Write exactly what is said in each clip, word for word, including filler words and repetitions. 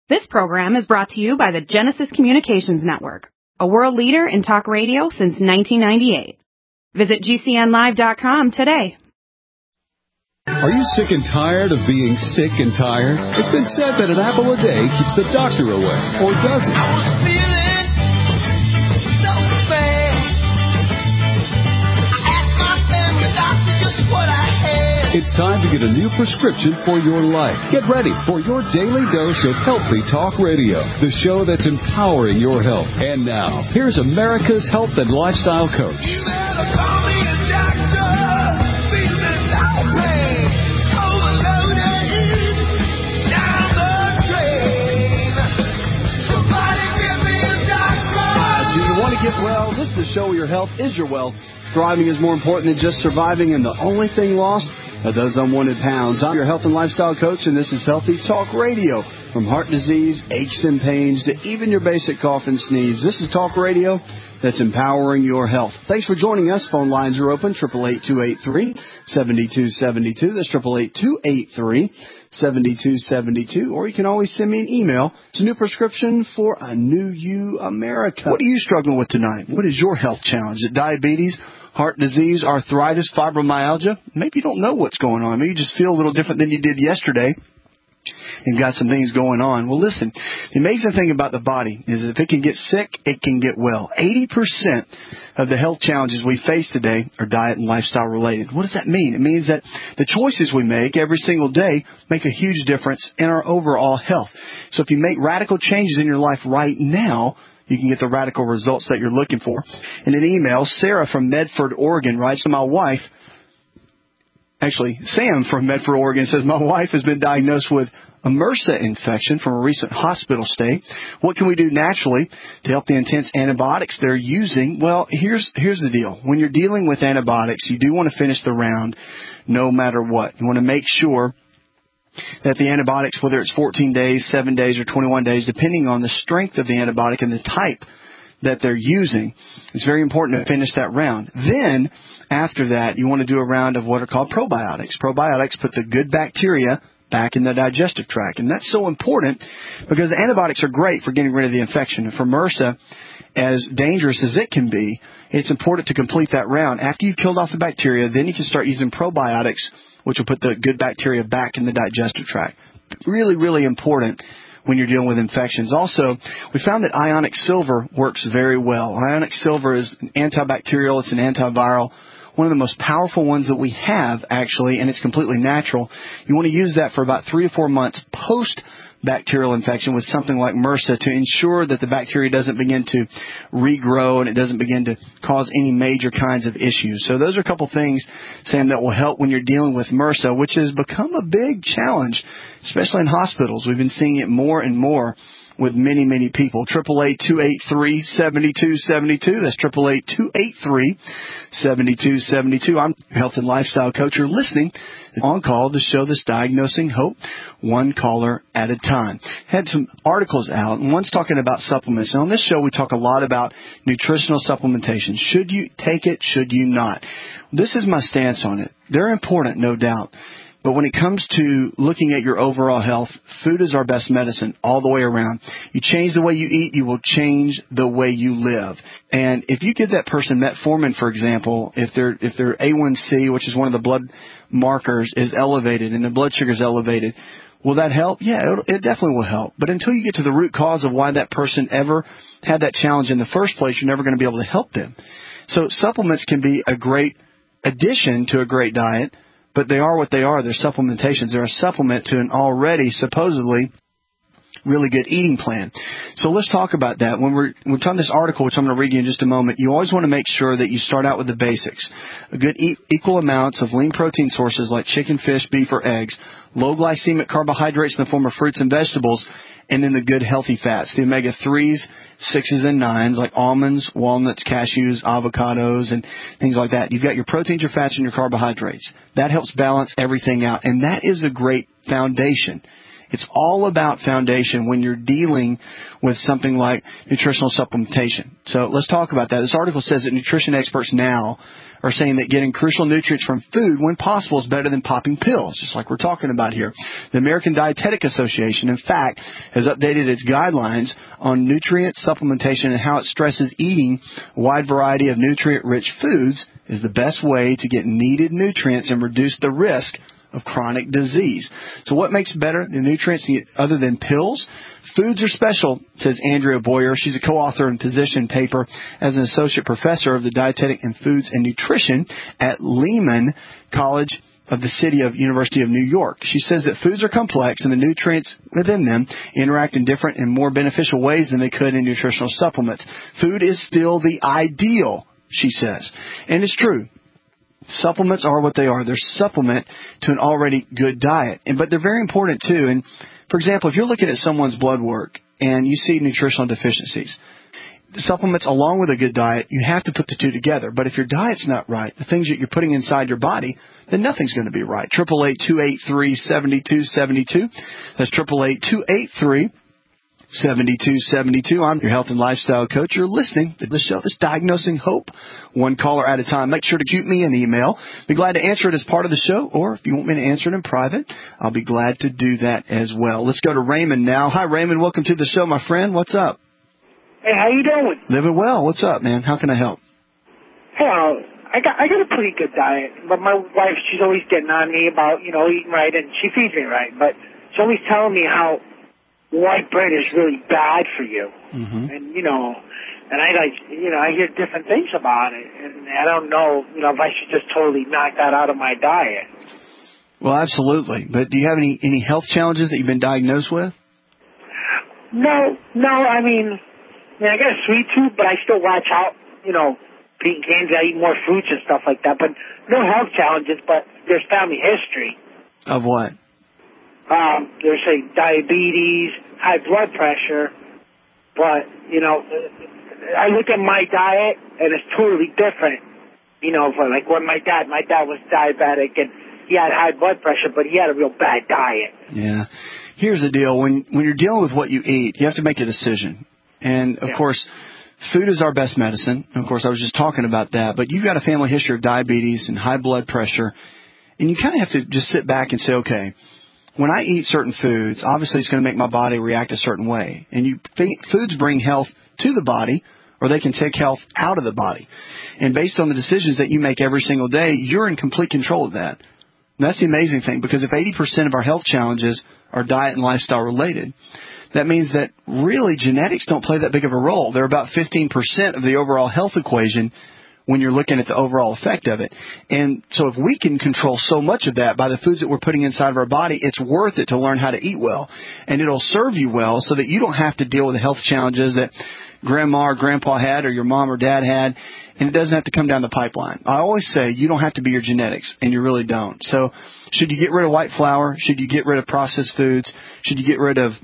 This program is brought to you by the Genesis Communications Network, a world leader in talk radio since nineteen ninety-eight. Visit G C N live dot com today. Are you sick and tired of being sick and tired? It's been said that an apple a day keeps the doctor away, or does it? I was feeling so bad. I asked my family doctor just what I had. It's time to get a new prescription for your life. Get ready for your daily dose of Healthy Talk Radio, the show that's empowering your health. And now, here's America's health and lifestyle coach. You better call me a doctor. Feeling outraged, overloaded, down the drain. Somebody give me a doctor. Do you want to get well? This is the show where your health is your wealth. Thriving is more important than just surviving, and the only thing lost are those unwanted pounds. I'm your health and lifestyle coach, and this is Healthy Talk Radio. From heart disease, aches and pains, to even your basic cough and sneeze, this is talk radio that's empowering your health. Thanks for joining us. Phone lines are open, eight eight eight, two eight three, seven two seven two. That's eight eight eight, two eight three, seven two seven two. Or you can always send me an email. It's a new prescription for a new you, America. What are you struggling with tonight? What is your health challenge? Is it diabetes, heart disease, arthritis, fibromyalgia? Maybe you don't know what's going on. Maybe you just feel a little different than you did yesterday and got some things going on. Well, listen, the amazing thing about the body is if it can get sick, it can get well. eighty percent of the health challenges we face today are diet and lifestyle related. What does that mean? It means that the choices we make every single day make a huge difference in our overall health. So if you make radical changes in your life right now, you can get the radical results that you're looking for. In an email, Sarah from Medford, Oregon writes to my wife, actually, Sam from Medford, Oregon says, my wife has been diagnosed with a MRSA infection from a recent hospital stay. What can we do naturally to help the intense antibiotics they're using? Well, here's here's the deal. When you're dealing with antibiotics, you do want to finish the round no matter what. You want to make sure that the antibiotics, whether it's fourteen days, seven days, or twenty-one days, depending on the strength of the antibiotic and the type that they're using, it's very important to finish that round. Then, after that, you want to do a round of what are called probiotics. Probiotics put the good bacteria back in the digestive tract. And that's so important because the antibiotics are great for getting rid of the infection. And for MRSA, as dangerous as it can be, it's important to complete that round. After you've killed off the bacteria, then you can start using probiotics, which will put the good bacteria back in the digestive tract. Really, really important when you're dealing with infections. Also, we found that ionic silver works very well. Ionic silver is an antibacterial, it's an antiviral, one of the most powerful ones that we have, actually, and it's completely natural. You want to use that for about three to four months post-bacterial infection with something like MRSA to ensure that the bacteria doesn't begin to regrow and it doesn't begin to cause any major kinds of issues. So those are a couple things, Sam, that will help when you're dealing with MRSA, which has become a big challenge, especially in hospitals. We've been seeing it more and more with many, many people. eight eight eight, two eight three, seven two seven two. That's eight eight eight, two eight three, seven two seven two. I'm your health and lifestyle coach. You're listening on call to show this diagnosing hope, one caller at a time. Had some articles out, and one's talking about supplements. And on this show, we talk a lot about nutritional supplementation. Should you take it? Should you not? This is my stance on it. They're important, no doubt. But when it comes to looking at your overall health, food is our best medicine all the way around. You change the way you eat, you will change the way you live. And if you give that person metformin, for example, if their if their A one C, which is one of the blood markers, is elevated and their blood sugar is elevated, will that help? Yeah, it, it definitely will help. But until you get to the root cause of why that person ever had that challenge in the first place, you're never going to be able to help them. So supplements can be a great addition to a great diet, but they are what they are. They're supplementations. They're a supplement to an already supposedly really good eating plan. So let's talk about that. When we're, we're talking this article, which I'm going to read you in just a moment, you always want to make sure that you start out with the basics. A good e- equal amounts of lean protein sources like chicken, fish, beef, or eggs, low glycemic carbohydrates in the form of fruits and vegetables, and then the good healthy fats, the omega threes, sixes, and nines, like almonds, walnuts, cashews, avocados, and things like that. You've got your proteins, your fats, and your carbohydrates. That helps balance everything out, and that is a great foundation. It's all about foundation when you're dealing with something like nutritional supplementation. So let's talk about that. This article says that nutrition experts now are saying that getting crucial nutrients from food, when possible, is better than popping pills, just like we're talking about here. The American Dietetic Association, in fact, has updated its guidelines on nutrient supplementation and how it stresses eating a wide variety of nutrient-rich foods is the best way to get needed nutrients and reduce the risk of chronic disease. So what makes better the nutrients other than pills? Foods are special, says Andrea Boyer. She's a co-author and position paper as an associate professor of the Dietetic and Foods and Nutrition at Lehman College of the City of University of New York. She says that foods are complex and the nutrients within them interact in different and more beneficial ways than they could in nutritional supplements. Food is still the ideal, she says. And it's true. Supplements are what they are. They're supplement to an already good diet. And, but they're very important, too. And, for example, if you're looking at someone's blood work and you see nutritional deficiencies, supplements along with a good diet, you have to put the two together. But if your diet's not right, the things that you're putting inside your body, then nothing's going to be right. eight eight eight, two eight three, seven two seven two. That's eight eight eight, two eight three, seven two seven two. I'm your health and lifestyle coach. You're listening to the show that's Diagnosing Hope, one caller at a time. Make sure to shoot me an email. Be glad to answer it as part of the show, or if you want me to answer it in private, I'll be glad to do that as well. Let's go to Raymond now. Hi, Raymond. Welcome to the show, my friend. What's up? Hey, how you doing? Living well. What's up, man? How can I help? Hey, uh, I got I got a pretty good diet, but my wife, she's always getting on me about, you know, eating right, and she feeds me right, but she's always telling me how white bread is really bad for you. Mm-hmm. And, you know, and I like, you know, I hear different things about it, and I don't know, you know, if I should just totally knock that out of my diet. Well, absolutely. But do you have any, any health challenges that you've been diagnosed with? No, no, I mean, I mean, I got a sweet tooth, but I still watch out, you know, eating candy, I eat more fruits and stuff like that, but no health challenges, but there's family history. Of what? Um, there's, say, diabetes, high blood pressure, but, you know, I look at my diet, and it's totally different, you know, for like when my dad, my dad was diabetic, and he had high blood pressure, but he had a real bad diet. Yeah. Here's the deal. When, when you're dealing with what you eat, you have to make a decision. And, of yeah. course, food is our best medicine. Of course, I was just talking about that. But you've got a family history of diabetes and high blood pressure. And you kind of have to just sit back and say, okay, when I eat certain foods, obviously it's going to make my body react a certain way. And you foods bring health to the body, or they can take health out of the body. And based on the decisions that you make every single day, you're in complete control of that. And that's the amazing thing, because if eighty percent of our health challenges are diet and lifestyle related, that means that really genetics don't play that big of a role. They're about fifteen percent of the overall health equation when you're looking at the overall effect of it. And so if we can control so much of that by the foods that we're putting inside of our body, it's worth it to learn how to eat well. And it'll serve you well so that you don't have to deal with the health challenges that grandma or grandpa had or your mom or dad had, and it doesn't have to come down the pipeline. I always say you don't have to be your genetics, and you really don't. So should you get rid of white flour? Should you get rid of processed foods? Should you get rid of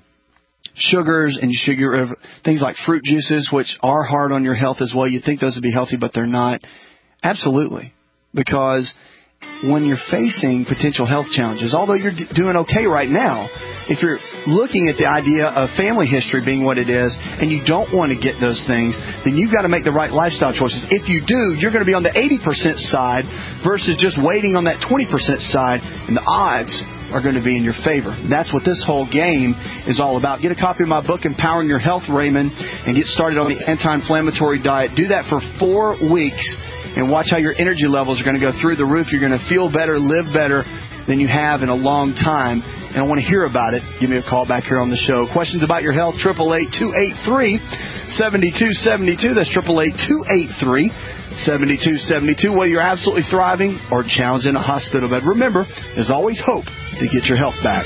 sugars, and you should get rid of things like fruit juices, which are hard on your health as well? You think those would be healthy, but they're not. Absolutely. Because when you're facing potential health challenges, although you're d- doing okay right now, if you're looking at the idea of family history being what it is, and you don't want to get those things, then you've got to make the right lifestyle choices. If you do, you're going to be on the eighty percent side versus just waiting on that twenty percent side, and the odds are going to be in your favor. That's what this whole game is all about. Get a copy of my book, Empowering Your Health, Raymond, and get started on the anti-inflammatory diet. Do that for four weeks and watch how your energy levels are going to go through the roof. You're going to feel better, live better than you have in a long time. And I want to hear about it. Give me a call back here on the show. Questions about your health, eight eight eight, two eight three, seven two seven two. That's eight eight eight, two eight three, seven two seven two. Whether you're absolutely thriving or challenged in a hospital bed, remember, there's always hope to get your health back.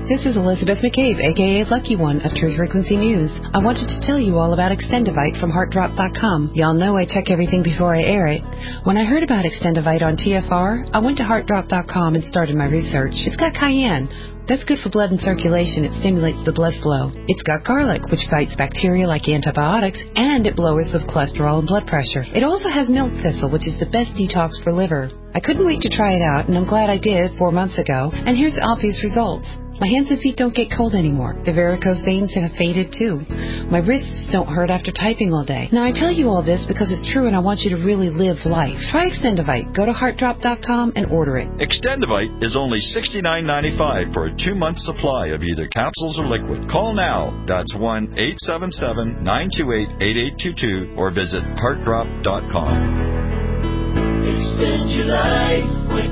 This is Elizabeth McCabe, a k a. Lucky One of Truth Frequency News. I wanted to tell you all about Extendivite from heart drop dot com. Y'all know I check everything before I air it. When I heard about Extendivite on T F R, I went to heart drop dot com and started my research. It's got cayenne. That's good for blood and circulation. It stimulates the blood flow. It's got garlic, which fights bacteria like antibiotics, and it lowers the cholesterol and blood pressure. It also has milk thistle, which is the best detox for liver. I couldn't wait to try it out, and I'm glad I did four months ago. And here's the obvious results. My hands and feet don't get cold anymore. The varicose veins have faded too. My wrists don't hurt after typing all day. Now I tell you all this because it's true and I want you to really live life. Try Extendivite. Go to heart drop dot com and order it. Extendivite is only sixty-nine ninety-five for a two-month supply of either capsules or liquid. Call now. That's one eight seven seven, nine two eight, eight eight two two or visit heart drop dot com. Extend your life with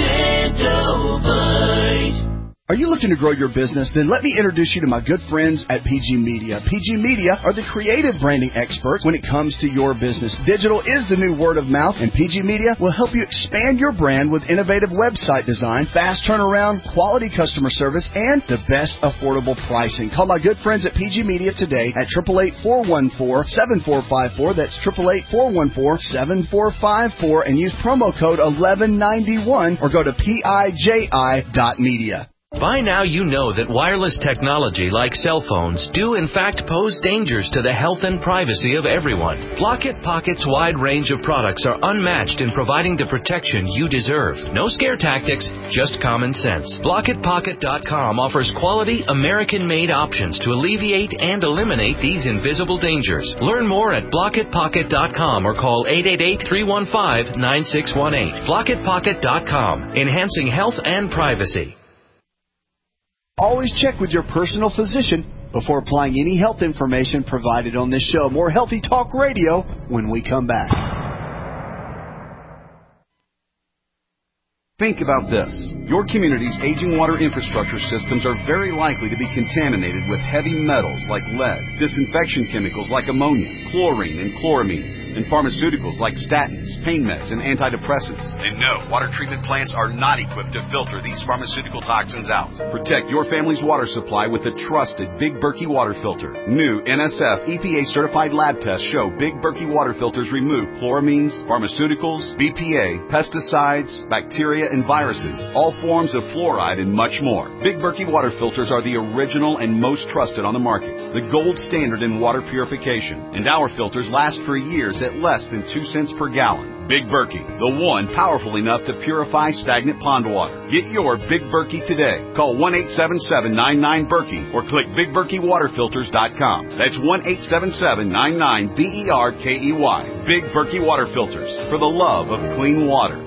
Extendivite. Are you looking to grow your business? Then let me introduce you to my good friends at P G Media. P G Media are the creative branding experts when it comes to your business. Digital is the new word of mouth, and P G Media will help you expand your brand with innovative website design, fast turnaround, quality customer service, and the best affordable pricing. Call my good friends at P G Media today at eight eight eight, four one four, seven four five four. That's eight eight eight, four one four, seven four five four, and use promo code eleven ninety-one or go to P I J I dot media. By now you know that wireless technology like cell phones do in fact pose dangers to the health and privacy of everyone. Blockit Pocket's wide range of products are unmatched in providing the protection you deserve. No scare tactics, just common sense. Blockit Pocket dot com offers quality American-made options to alleviate and eliminate these invisible dangers. Learn more at Blockit Pocket dot com or call eight eight eight, three one five, nine six one eight. Blockit Pocket dot com, enhancing health and privacy. Always check with your personal physician before applying any health information provided on this show. More Healthy Talk Radio when we come back. Think about this. Your community's aging water infrastructure systems are very likely to be contaminated with heavy metals like lead, disinfection chemicals like ammonia, chlorine and chloramines, and pharmaceuticals like statins, pain meds, and antidepressants. And no, water treatment plants are not equipped to filter these pharmaceutical toxins out. Protect your family's water supply with the trusted Big Berkey water filter. New N S F E P A-certified lab tests show Big Berkey water filters remove chloramines, pharmaceuticals, B P A, pesticides, bacteria, and viruses, all forms of fluoride, and much more. Big Berkey water filters are the original and most trusted on the market, the gold standard in water purification, and our filters last for years at less than two cents per gallon. Big Berkey, the one powerful enough to purify stagnant pond water. Get your Big Berkey today. Call one eight seven seven, nine nine, Berkey or click big berkey water filters dot com. That's one eight seven seven, nine nine, B E R K E Y. Big Berkey water filters, for the love of clean water.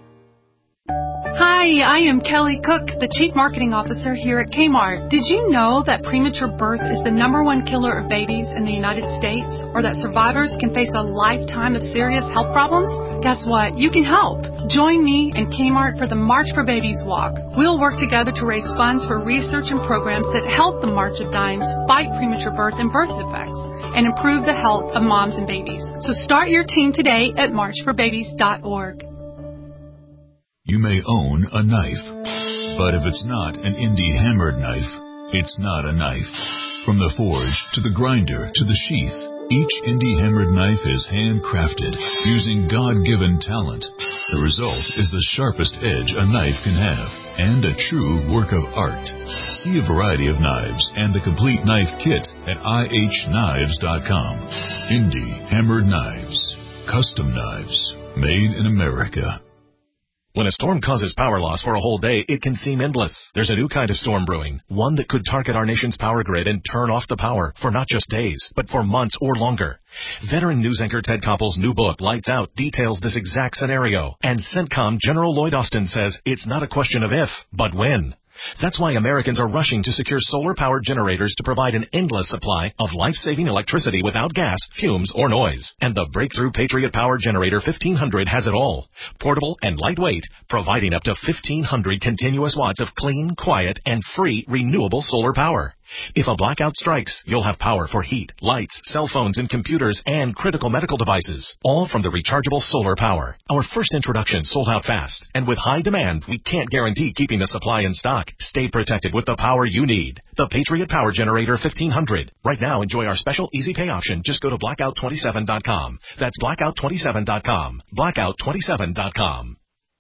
Hi, I am Kelly Cook, the Chief Marketing Officer here at Kmart. Did you know that premature birth is the number one killer of babies in the United States, or that survivors can face a lifetime of serious health problems? Guess what? You can help. Join me and Kmart for the March for Babies Walk. We'll work together to raise funds for research and programs that help the March of Dimes fight premature birth and birth defects and improve the health of moms and babies. So start your team today at march for babies dot org. You may own a knife, but if it's not an indie hammered knife, it's not a knife. From the forge to the grinder to the sheath, each indie hammered knife is handcrafted using God-given talent. The result is the sharpest edge a knife can have and a true work of art. See a variety of knives and the complete knife kit at I H knives dot com. Indie hammered knives, custom knives, made in America. When a storm causes power loss for a whole day, it can seem endless. There's a new kind of storm brewing, one that could target our nation's power grid and turn off the power for not just days, but for months or longer. Veteran news anchor Ted Koppel's new book, Lights Out, details this exact scenario. And CENTCOM General Lloyd Austin says it's not a question of if, but when. That's why Americans are rushing to secure solar-powered generators to provide an endless supply of life-saving electricity without gas, fumes, or noise. And the breakthrough Patriot Power Generator fifteen hundred has it all. Portable and lightweight, providing up to fifteen hundred continuous watts of clean, quiet, and free renewable solar power. If a blackout strikes, you'll have power for heat, lights, cell phones, and computers, and critical medical devices, all from the rechargeable solar power. Our first introduction sold out fast, and with high demand, we can't guarantee keeping the supply in stock. Stay protected with the power you need. The Patriot Power Generator fifteen hundred. Right now, enjoy our special easy pay option. Just go to blackout twenty-seven dot com. That's blackout twenty-seven dot com. blackout twenty-seven dot com.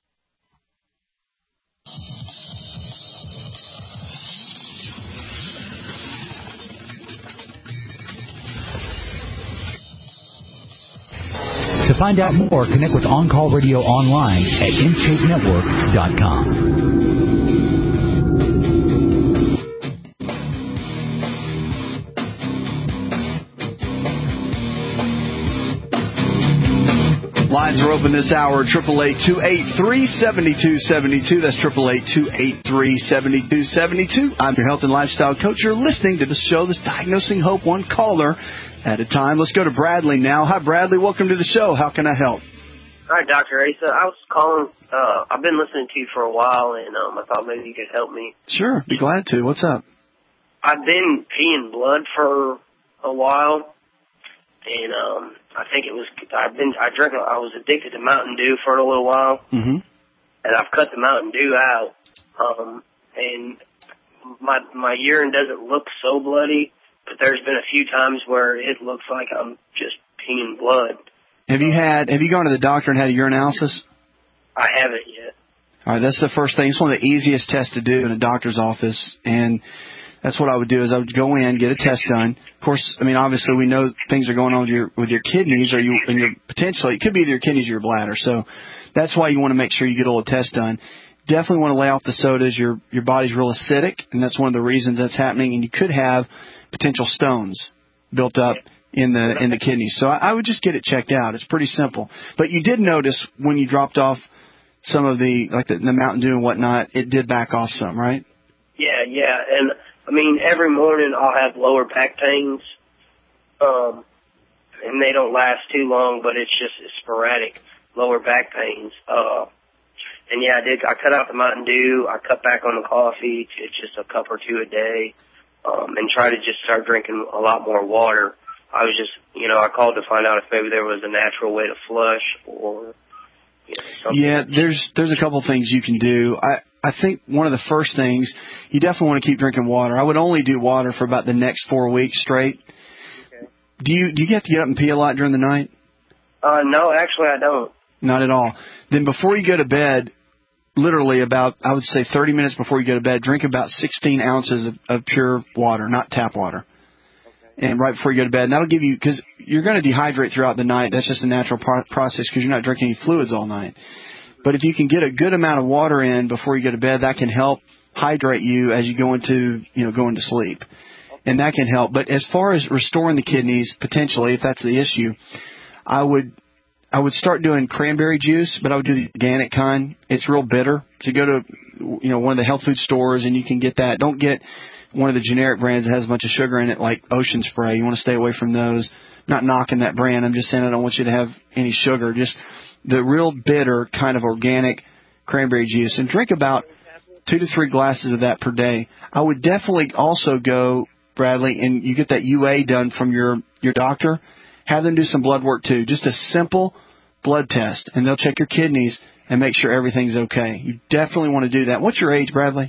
To find out more, connect with On Call Radio online at inscape network dot com. Lines are open this hour, eight eight eight, two eight three, seven two seven two. That's eight eight eight, two eight three, seven two seven two. I'm your health and lifestyle coach. You're listening to the show that's diagnosing hope one caller at a time. Let's go to Bradley now. Hi, Bradley. Welcome to the show. How can I help? Hi, Doctor Asa. I was calling. Uh, I've been listening to you for a while, and um, I thought maybe you could help me. Sure. Be glad to. What's up? I've been peeing blood for a while, and um, I think it was. I've been. I drank. I was addicted to Mountain Dew for a little while, mm-hmm. and I've cut the Mountain Dew out. Um, and my my urine doesn't look so bloody, but there's been a few times where it looks like I'm just peeing blood. Have you had? Have you gone to the doctor and had a urinalysis? I haven't yet. All right, that's the first thing. It's one of the easiest tests to do in a doctor's office, and that's what I would do is I would go in, get a test done. Of course, I mean, obviously we know things are going on with your with your kidneys, or you and your potentially it could be either your kidneys or your bladder. So that's why you want to make sure you get a little test done. Definitely want to lay off the sodas. Your your body's real acidic, and that's one of the reasons that's happening. And you could have potential stones built up in the in the kidneys. So I, I would just get it checked out. It's pretty simple. But you did notice when you dropped off some of the like the, the Mountain Dew and whatnot, it did back off some, right? Yeah, yeah, and I mean every morning I'll have lower back pains, um, and they don't last too long, but it's just it's sporadic lower back pains. Uh, and yeah, I did. I cut out the Mountain Dew. I cut back on the coffee to just a cup or two a day, um, and try to just start drinking a lot more water. I was just, you know, I called to find out if maybe there was a natural way to flush or, you know, something. Yeah, there's there's a couple things you can do. I, I think one of the first things, you definitely want to keep drinking water. I would only do water for about the next four weeks straight. Okay. Do you do you get to get up and pee a lot during the night? Uh, no, actually I don't. Not at all. Then before you go to bed, literally about, I would say thirty minutes before you go to bed, drink about sixteen ounces of, of pure water, not tap water. And right before you go to bed, and that'll give you, because you're going to dehydrate throughout the night. That's just a natural pro- process because you're not drinking any fluids all night. But if you can get a good amount of water in before you go to bed, that can help hydrate you as you go into, you know, go into sleep. And that can help. But as far as restoring the kidneys, potentially, if that's the issue, I would, I would start doing cranberry juice, but I would do the organic kind. It's real bitter. So you go to, you know, one of the health food stores and you can get that. Don't get one of the generic brands that has a bunch of sugar in it, like Ocean Spray. You want to stay away from those. I'm not knocking that brand. I'm just saying I don't want you to have any sugar. Just the real bitter kind of organic cranberry juice. And drink about two to three glasses of that per day. I would definitely also go, Bradley, and you get that U A done from your, your doctor. Have them do some blood work, too. Just a simple blood test, and they'll check your kidneys and make sure everything's okay. You definitely want to do that. What's your age, Bradley?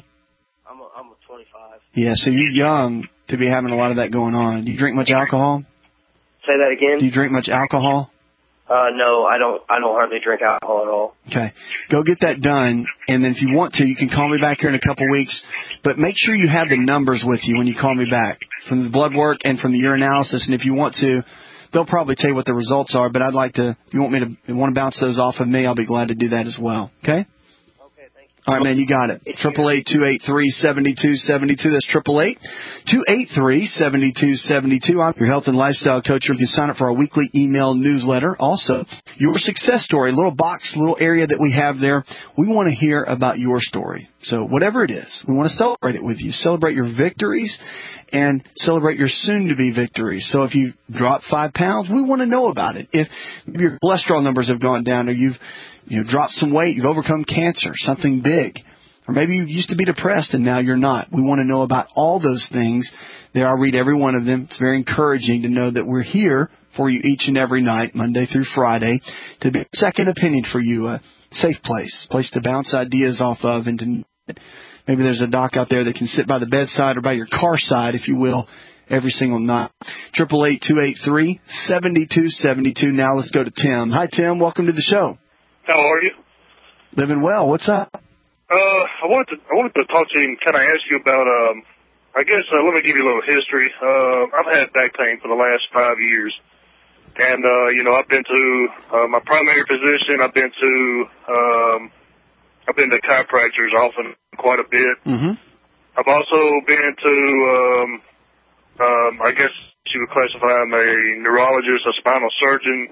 Yeah, so you're young to be having a lot of that going on. Do you drink much alcohol? Say that again? Do you drink much alcohol? Uh, no, I don't. I don't hardly drink alcohol at all. Okay, go get that done, and then if you want to, you can call me back here in a couple weeks. But make sure you have the numbers with you when you call me back from the blood work and from the urinalysis. And if you want to, they'll probably tell you what the results are. But I'd like to. If you want me to want to bounce those off of me, I'll be glad to do that as well. Okay. All right, man, you got it. eight eight eight, two eight three, seven two seven two. That's eight eight eight, two eight three, seven two seven two. I'm your health and lifestyle coach. You can sign up for our weekly email newsletter. Also, your success story, a little box, little area that we have there. We want to hear about your story. So whatever it is, we want to celebrate it with you. Celebrate your victories and celebrate your soon-to-be victories. So if you drop five pounds, we want to know about it. If your cholesterol numbers have gone down or you've You know, dropped some weight, you've overcome cancer, something big. Or maybe you used to be depressed and now you're not. We want to know about all those things. There, I'll read every one of them. It's very encouraging to know that we're here for you each and every night, Monday through Friday, to be a second opinion for you, a safe place, a place to bounce ideas off of, and to maybe there's a doc out there that can sit by the bedside or by your car side, if you will, every single night. Triple eight two eight three seventy two seventy two. Now let's go to Tim. Hi, Tim. Welcome to the show. How are you? Living well. What's up? Uh, I wanted to I wanted to talk to you and kind of ask you about. Um, I guess uh, let me give you a little history. Uh, I've had back pain for the last five years, and uh, you know I've been to uh, my primary physician. I've been to um, I've been to chiropractors often, quite a bit. Mm-hmm. I've also been to um, um, I guess you would classify I'm a neurologist, a spinal surgeon.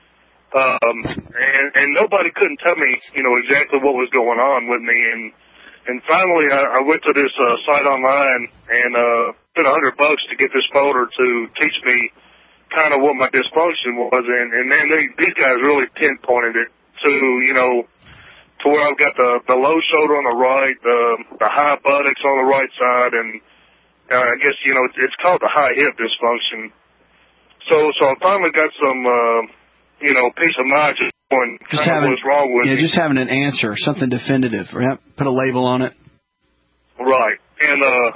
Um, and, and nobody couldn't tell me, you know, exactly what was going on with me. And, and finally I, I went to this, uh, site online and, uh, spent a hundred bucks to get this folder to teach me kind of what my dysfunction was. And, and man, they, these guys really pinpointed it to, you know, to where I've got the, the low shoulder on the right, the, the high buttocks on the right side. And, uh, I guess, you know, it's called the high hip dysfunction. So, so I finally got some, uh, you know, peace of mind just knowing just kind having, of what's wrong with yeah, me. just having an answer, something definitive, right? Put a label on it. Right. And, uh,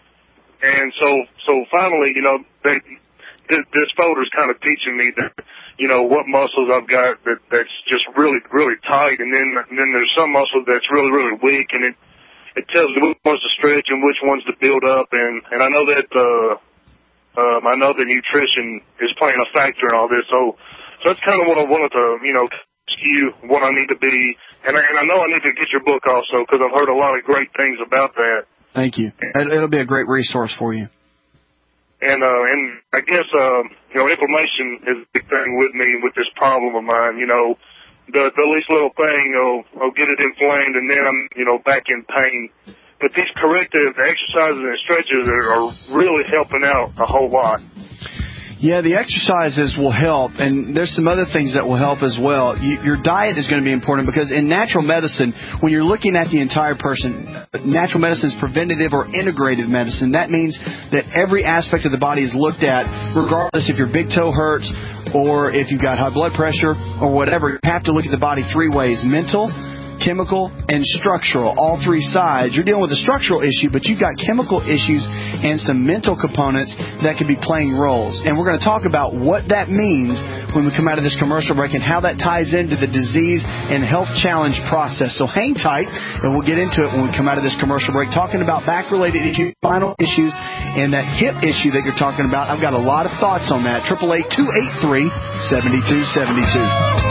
and so, so finally, you know, they, this, this folder's kind of teaching me that, you know, what muscles I've got that, that's just really, really tight. And then, and then there's some muscle that's really, really weak. And it, it tells me which ones to stretch and which ones to build up. And, and I know that, uh, um, I know that nutrition is playing a factor in all this. So, So that's kind of what I wanted to, you know, ask you what I need to be. And I, and I know I need to get your book also because I've heard a lot of great things about that. Thank you. It'll be a great resource for you. And, uh, and I guess, uh, you know, inflammation is a big thing with me with this problem of mine. You know, the, the least little thing, I'll, I'll get it inflamed and then I'm, you know, back in pain. But these corrective exercises and stretches are, are really helping out a whole lot. Yeah, the exercises will help, and there's some other things that will help as well. You, your diet is going to be important because in natural medicine, when you're looking at the entire person, natural medicine is preventative or integrative medicine. That means that every aspect of the body is looked at, regardless if your big toe hurts or if you've got high blood pressure or whatever. You have to look at the body three ways: mental, chemical, and structural, all three sides. You're dealing with a structural issue, but you've got chemical issues and some mental components that could be playing roles. And we're going to talk about what that means when we come out of this commercial break and how that ties into the disease and health challenge process. So hang tight, and we'll get into it when we come out of this commercial break, talking about back-related issues, spinal issues, and that hip issue that you're talking about. I've got a lot of thoughts on that. eight eight eight, two eight three, seven two seven two.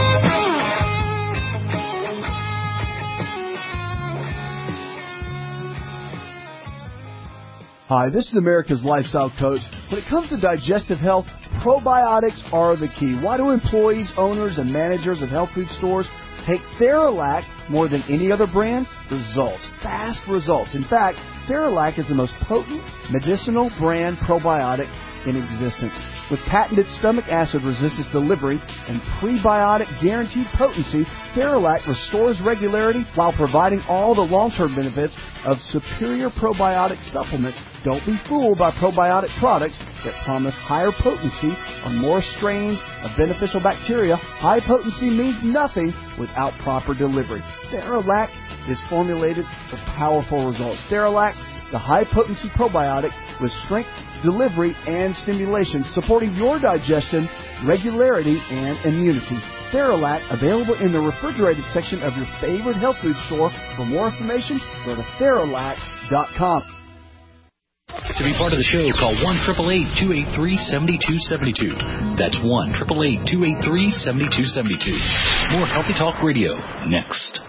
Hi, this is America's Lifestyle Coach. When it comes to digestive health, probiotics are the key. Why do employees, owners, and managers of health food stores take Theralac more than any other brand? Results. Fast results. In fact, Theralac is the most potent medicinal brand probiotic in existence. With patented stomach acid resistance delivery and prebiotic guaranteed potency, Theralac restores regularity while providing all the long-term benefits of superior probiotic supplements. Don't be fooled by probiotic products that promise higher potency on more strains of beneficial bacteria. High potency means nothing without proper delivery. Theralac is formulated for powerful results. Theralac, the high-potency probiotic with strength, delivery, and stimulation, supporting your digestion, regularity, and immunity. Theralac, available in the refrigerated section of your favorite health food store. For more information, go to Theralac dot com. To be part of the show, call one eight eight eight, two eight three, seven two seven two. That's one eight eight eight, two eight three, seven two seven two. More Healthy Talk Radio next.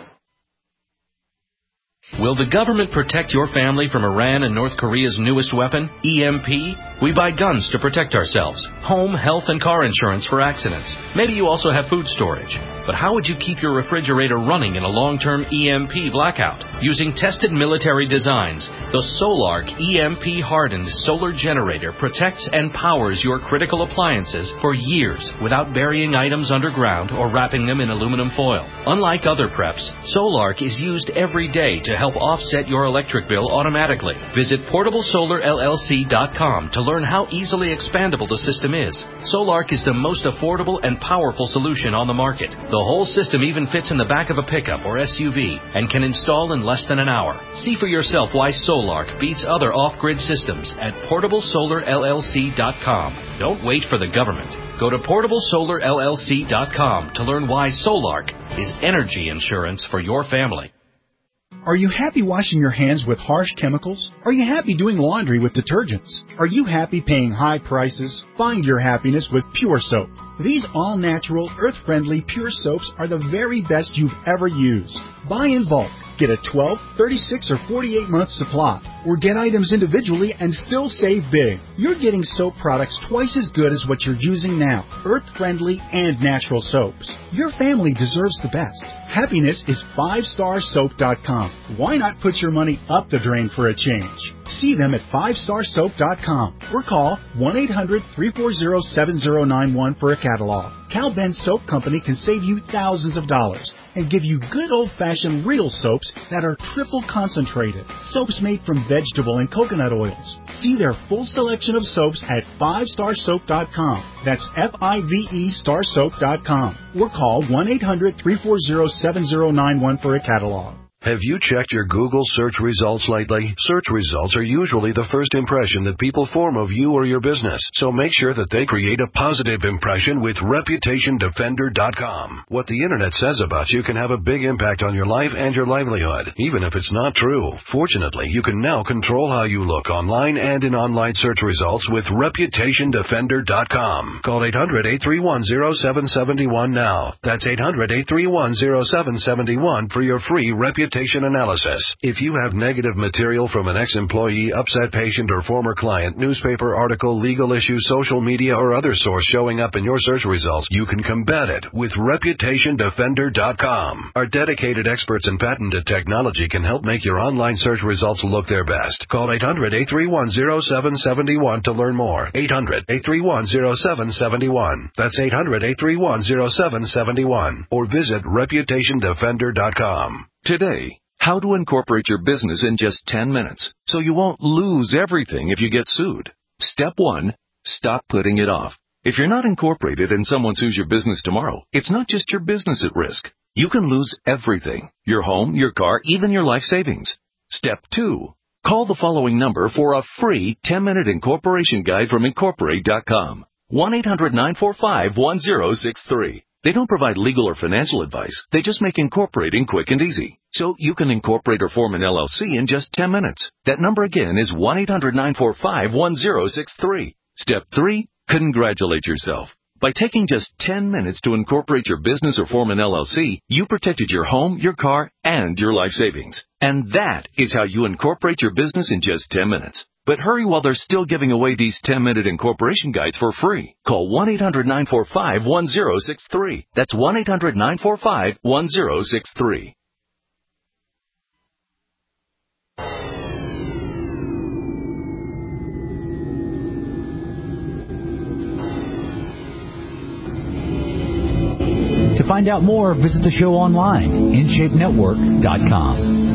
Will the government protect your family from Iran and North Korea's newest weapon, E M P? We buy guns to protect ourselves, home, health, and car insurance for accidents. Maybe you also have food storage. But how would you keep your refrigerator running in a long-term E M P blackout? Using tested military designs, the Solark E M P-hardened solar generator protects and powers your critical appliances for years without burying items underground or wrapping them in aluminum foil. Unlike other preps, Solark is used every day to help offset your electric bill automatically. Visit portable solar L L C dot com to learn how easily expandable the system is. Solark is the most affordable and powerful solution on the market. The whole system even fits in the back of a pickup or S U V and can install in less than an hour. See for yourself why Solark beats other off-grid systems at portable solar L L C dot com. Don't wait for the government. Go to portable solar L L C dot com to learn why Solark is energy insurance for your family. Are you happy washing your hands with harsh chemicals? Are you happy doing laundry with detergents? Are you happy paying high prices? Find your happiness with Pure Soap. These all-natural, earth-friendly Pure Soaps are the very best you've ever used. Buy in bulk. Get a twelve, thirty-six, or forty-eight month supply, or get items individually and still save big. You're getting soap products twice as good as what you're using now, earth-friendly and natural soaps. Your family deserves the best. Happiness is five star soap dot com. Why not put your money up the drain for a change? See them at five star soap dot com or call one eight hundred, three four zero, seven zero nine one for a catalog. Cal Ben Soap Company can save you thousands of dollars and give you good old-fashioned real soaps that are triple concentrated. Soaps made from vegetable and coconut oils. See their full selection of soaps at five star soap dot com. That's F I V E star soap dot com. Or call one eight hundred, three four zero, seven zero nine one for a catalog. Have you checked your Google search results lately? Search results are usually the first impression that people form of you or your business, so make sure that they create a positive impression with reputation defender dot com. What the internet says about you can have a big impact on your life and your livelihood, even if it's not true. Fortunately, you can now control how you look online and in online search results with reputation defender dot com. Call eight hundred, eight three one, zero seven seven one now. That's eight hundred, eight three one, zero seven seven one for your free reputation analysis. If you have negative material from an ex-employee, upset patient, or former client, newspaper article, legal issue, social media, or other source showing up in your search results, you can combat it with reputation defender dot com. Our dedicated experts in patented technology can help make your online search results look their best. Call eight hundred, eight three one, zero seven seven one to learn more. eight hundred, eight three one, zero seven seven one. That's eight hundred, eight three one, zero seven seven one. Or visit reputation defender dot com. Today, how to incorporate your business in just ten minutes so you won't lose everything if you get sued. Step one, stop putting it off. If you're not incorporated and someone sues your business tomorrow, it's not just your business at risk. You can lose everything, your home, your car, even your life savings. Step two, call the following number for a free ten minute incorporation guide from incorporate dot com. one eight hundred, nine four five, one zero six three. They don't provide legal or financial advice. They just make incorporating quick and easy. So you can incorporate or form an L L C in just ten minutes. That number again is one eight hundred, nine four five, one zero six three. Step three, congratulate yourself. By taking just ten minutes to incorporate your business or form an L L C, you protected your home, your car, and your life savings. And that is how you incorporate your business in just ten minutes. But hurry while they're still giving away these ten minute incorporation guides for free. Call one eight hundred, nine four five, one zero six three. That's one eight hundred, nine four five, one zero six three. To find out more, visit the show online, in shape network dot com.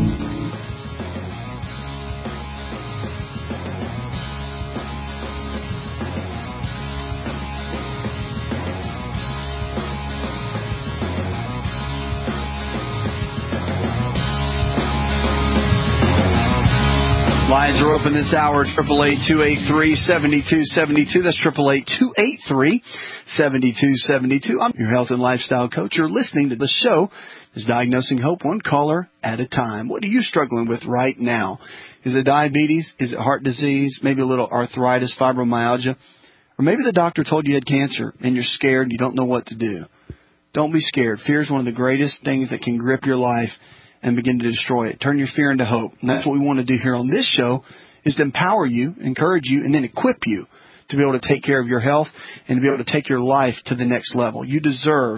Lines are open this hour, triple eight, two eight three, seven two seven two. That's triple eight, two eight three, seven two seven two. I'm your health and lifestyle coach. You're listening to the show. Is Diagnosing Hope, one caller at a time. What are you struggling with right now? Is it diabetes? Is it heart disease? Maybe a little arthritis, fibromyalgia? Or maybe the doctor told you you had cancer and you're scared and you don't know what to do. Don't be scared. Fear is one of the greatest things that can grip your life and begin to destroy it. Turn your fear into hope. And that's what we want to do here on this show, is to empower you, encourage you, and then equip you to be able to take care of your health and to be able to take your life to the next level. You deserve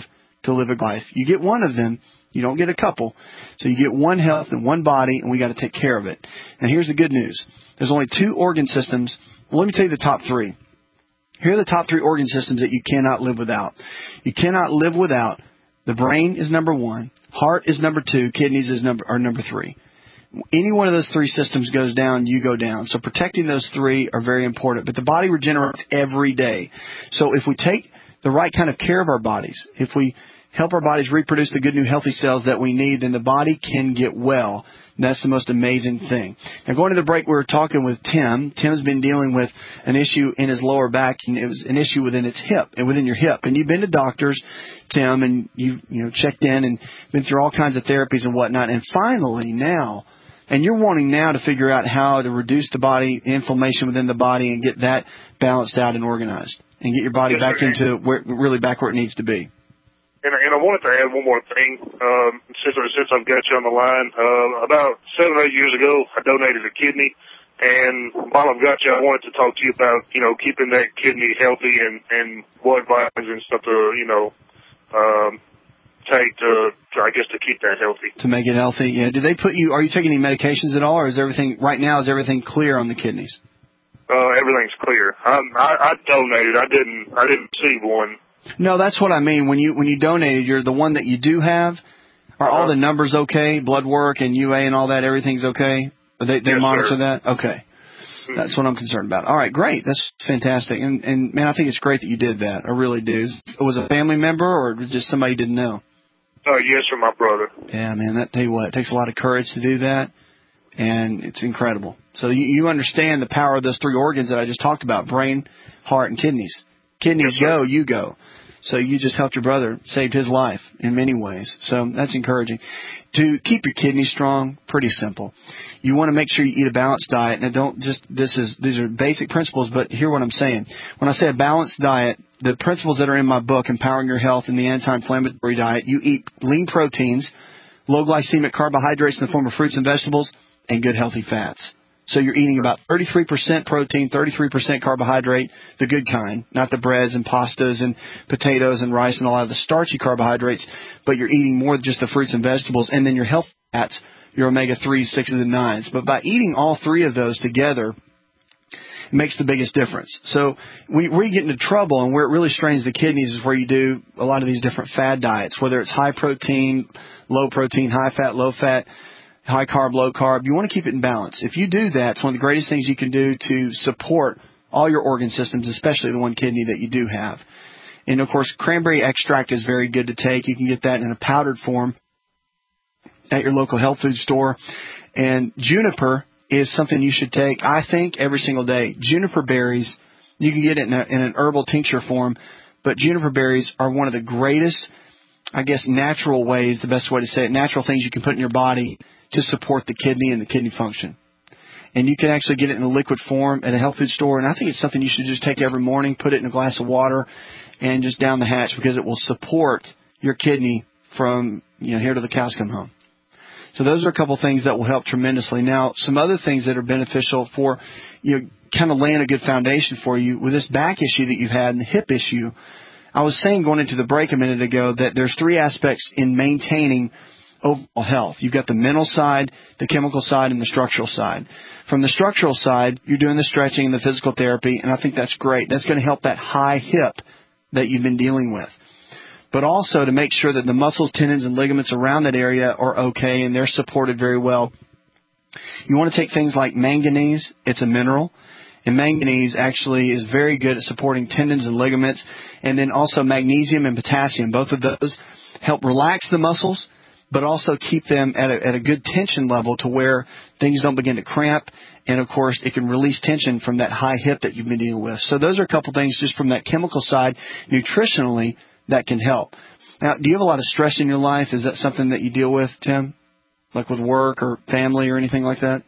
to live a life. You get one of them. You don't get a couple. So you get one health and one body, and we got to take care of it. Now, here's the good news. There's only two organ systems. Well, let me tell you the top three. Here are the top three organ systems that you cannot live without. You cannot live without the brain is number one, heart is number two, kidneys is number are number three. Any one of those three systems goes down, you go down. So protecting those three are very important. But the body regenerates every day. So if we take the right kind of care of our bodies, if we help our bodies reproduce the good new healthy cells that we need, then the body can get well. That's the most amazing thing. Now, going to the break, we were talking with Tim. Tim's been dealing with an issue in his lower back, and it was an issue within its hip, and within your hip. And you've been to doctors, Tim, and you've you know checked in and been through all kinds of therapies and whatnot. And finally, now, and you're wanting now to figure out how to reduce the body inflammation within the body and get that balanced out and organized, and get your body yes, back sir. into where really back where it needs to be. And, and I wanted to add one more thing, um, since, since I've got you on the line. Uh, about seven or eight years ago, I donated a kidney, and while I've got you, I wanted to talk to you about, you know, keeping that kidney healthy and, and what vitamins and stuff to, you know, um, take to, to, I guess, to keep that healthy. To make it healthy, yeah. Did they put you, are you taking any medications at all, or is everything, right now, is everything clear on the kidneys? Uh, everything's clear. I, I, I donated. I didn't, I didn't receive one. No, that's what I mean. When you when you donated, you're the one that you do have. Are all the numbers okay? Blood work and U A and all that, everything's okay? They they yes, monitor sir. that? Okay. Mm-hmm. That's what I'm concerned about. All right, great. That's fantastic. And, and, man, I think it's great that you did that. I really do. Was it a family member or just somebody you didn't know? Uh, yes, sir, my brother. Yeah, man, that tell you what, it takes a lot of courage to do that, and it's incredible. So you, you understand the power of those three organs that I just talked about, brain, heart, and kidneys. Kidneys yes, go, you go. So you just helped your brother, saved his life in many ways. So that's encouraging. To keep your kidneys strong, pretty simple. You want to make sure you eat a balanced diet. Now, don't just, this is, these are basic principles, but hear what I'm saying. When I say a balanced diet, the principles that are in my book, Empowering Your Health and the Anti-Inflammatory Diet, you eat lean proteins, low glycemic carbohydrates in the form of fruits and vegetables, and good healthy fats. So you're eating about thirty-three percent protein, thirty-three percent carbohydrate, the good kind, not the breads and pastas and potatoes and rice and all of the starchy carbohydrates, but you're eating more than just the fruits and vegetables, and then your healthy fats, your omega threes, sixes, and nines. But by eating all three of those together, it makes the biggest difference. So we, where you get into trouble and where it really strains the kidneys is where you do a lot of these different fad diets, whether it's high protein, low protein, high fat, low fat, high carb, low carb. You want to keep it in balance. If you do that, it's one of the greatest things you can do to support all your organ systems, especially the one kidney that you do have. And, of course, cranberry extract is very good to take. You can get that in a powdered form at your local health food store. And juniper is something you should take, I think, every single day. Juniper berries, you can get it in, a, in an herbal tincture form, but juniper berries are one of the greatest, I guess, natural ways, the best way to say it, natural things you can put in your body to support the kidney and the kidney function. And you can actually get it in a liquid form at a health food store. And I think it's something you should just take every morning, put it in a glass of water, and just down the hatch, because it will support your kidney from, you know, here to the cows come home. So those are a couple things that will help tremendously. Now, some other things that are beneficial for, you know, kind of laying a good foundation for you with this back issue that you've had and the hip issue. I was saying going into the break a minute ago that there's three aspects in maintaining overall health. You've got the mental side, the chemical side, and the structural side. From the structural side, you're doing the stretching and the physical therapy, and I think that's great. That's going to help that high hip that you've been dealing with. But also to make sure that the muscles, tendons, and ligaments around that area are okay and they're supported very well. You want to take things like manganese. It's a mineral. And manganese actually is very good at supporting tendons and ligaments. And then also magnesium and potassium. Both of those help relax the muscles, but also keep them at a, at a good tension level to where things don't begin to cramp. And, of course, it can release tension from that high hip that you've been dealing with. So those are a couple things just from that chemical side, nutritionally, that can help. Now, do you have a lot of stress in your life? Is that something that you deal with, Tim? Like with work or family or anything like that?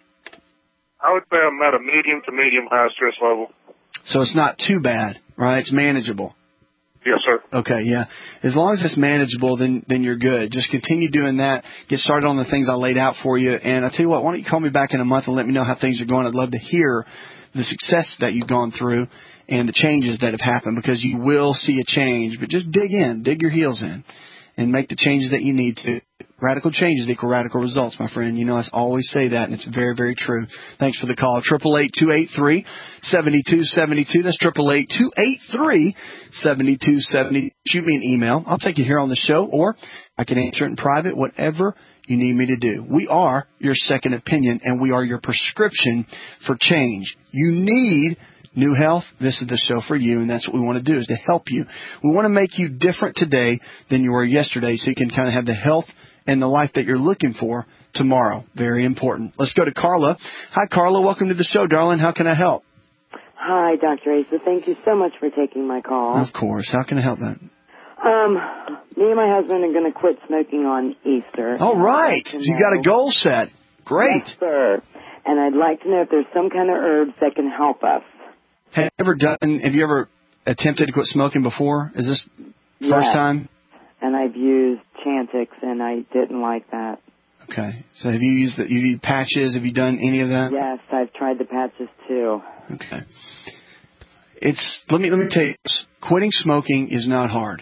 I would say I'm at a medium to medium high stress level. So it's not too bad, right? It's manageable. Yes, sir. Okay, yeah. As long as it's manageable, then then you're good. Just continue doing that. Get started on the things I laid out for you. And I tell you what, why don't you call me back in a month and let me know how things are going. I'd love to hear the success that you've gone through and the changes that have happened, because you will see a change. But just dig in, dig your heels in, and make the changes that you need to. Radical changes equal radical results, my friend. You know, I always say that, and it's very, very true. Thanks for the call. eight eight eight, two eight three, seven two seven two. That's eight eight eight, two eight three, seven two seven two. Shoot me an email. I'll take it here on the show, or I can answer it in private, whatever you need me to do. We are your second opinion, and we are your prescription for change. You need new health. This is the show for you, and that's what we want to do, is to help you. We want to make you different today than you were yesterday, so you can kind of have the health and the life that you're looking for tomorrow. Very important. Let's go to Carla. Hi, Carla. Welcome to the show, darling. How can I help? Hi, Doctor Asa. Thank you so much for taking my call. Of course. How can I help that? Um, me and my husband are going to quit smoking on Easter. All right. So you got a goal set. Great. Yes, sir. And I'd like to know if there's some kind of herbs that can help us. Have you ever done? Have you ever attempted to quit smoking before? Is this Yes. first time? And I've used Chantix, and I didn't like that. Okay. So have you used the, you used patches? Have you done any of that? Yes, I've tried the patches too. Okay. It's let me let me tell you this. Quitting smoking is not hard.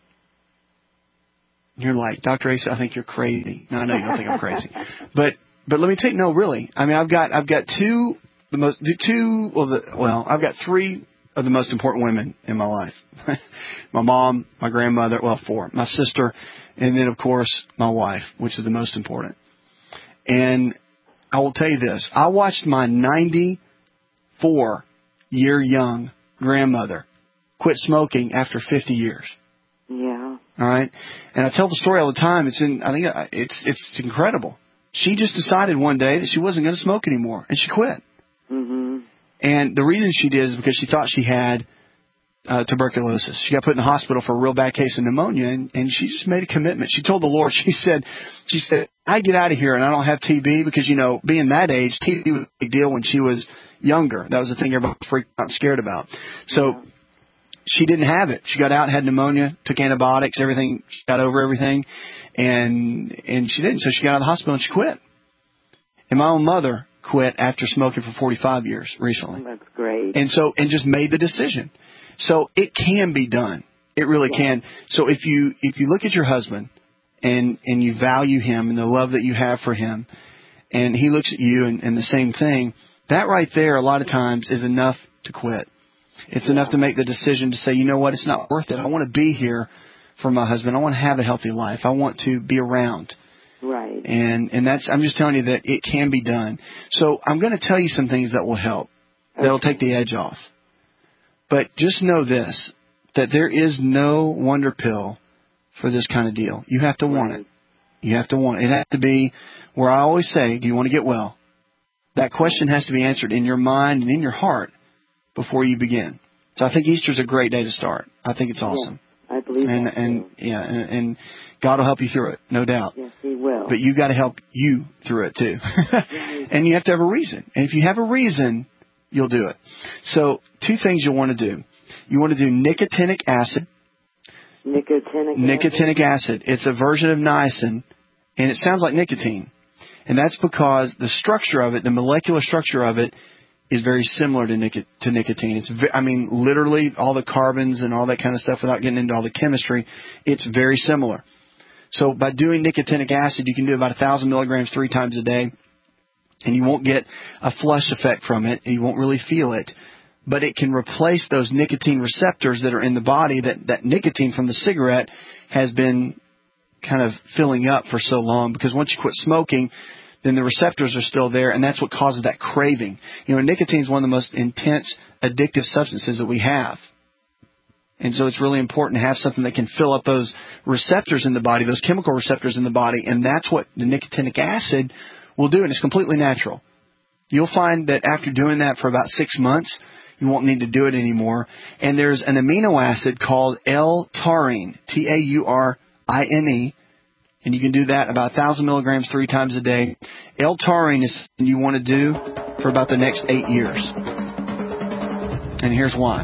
You're like, Doctor Asa, I think you're crazy. No, I know you don't think I'm crazy. But but let me tell you, no, really. I mean, I've got I've got two the most the two well the well I've got three of the most important women in my life. My mom, my grandmother, well, four, my sister, and then, of course, my wife, which is the most important. And I will tell you this. I watched my ninety-four-year-young grandmother quit smoking after fifty years. Yeah. All right? And I tell the story all the time. It's in, I think it's it's incredible. She just decided one day that she wasn't going to smoke anymore, and she quit. Mm-hmm. And the reason she did is because she thought she had uh, tuberculosis. She got put in the hospital for a real bad case of pneumonia, and, and she just made a commitment. She told the Lord, she said, she said, I get out of here and I don't have T B because, you know, being that age, T B was a big deal when she was younger. That was the thing everybody was freaked out and scared about. So yeah. She didn't have it. She got out, had pneumonia, took antibiotics, everything, she got over everything, and and she didn't. So she got out of the hospital and she quit. And my own mother quit after smoking for forty-five years recently. That's great. And so, and just made the decision. So it can be done. It really yeah. can. So if you, if you look at your husband and, and you value him and the love that you have for him, and he looks at you and, and the same thing, that right there a lot of times is enough to quit. It's yeah. enough to make the decision to say, you know what, it's not worth it. I want to be here for my husband. I want to have a healthy life. I want to be around. Right. And and that's I'm just telling you that it can be done. So I'm going to tell you some things that will help, that'll take the edge off. But just know this, that there is no wonder pill for this kind of deal. You have to want right. it. You have to want it. It has to be where I always say, do you want to get well? That question has to be answered in your mind and in your heart before you begin. So I think Easter's a great day to start. I think it's awesome. Yeah, I believe and, that and too. yeah, and, and God will help you through it, no doubt. Yes, He will. But you got to help you through it too. Right. And you have to have a reason. And if you have a reason, you'll do it. So two things you'll want to do. You want to do nicotinic acid. Nicotinic Nicotinic acid. acid. It's a version of niacin, and it sounds like nicotine. And that's because the structure of it, the molecular structure of it, is very similar to, nic- to nicotine. It's, ve- I mean, literally all the carbons and all that kind of stuff, without getting into all the chemistry, it's very similar. So by doing nicotinic acid, you can do about one thousand milligrams three times a day, and you won't get a flush effect from it, and you won't really feel it. But it can replace those nicotine receptors that are in the body that, that nicotine from the cigarette has been kind of filling up for so long. Because once you quit smoking, then the receptors are still there, and that's what causes that craving. You know, nicotine is one of the most intense addictive substances that we have. And so it's really important to have something that can fill up those receptors in the body, those chemical receptors in the body, and that's what the nicotinic acid will do, and it's completely natural. You'll find that after doing that for about six months, you won't need to do it anymore. And there's an amino acid called L-taurine, T A U R I N E, and you can do that about one thousand milligrams three times a day. L-taurine is something you want to do for about the next eight years. And here's why.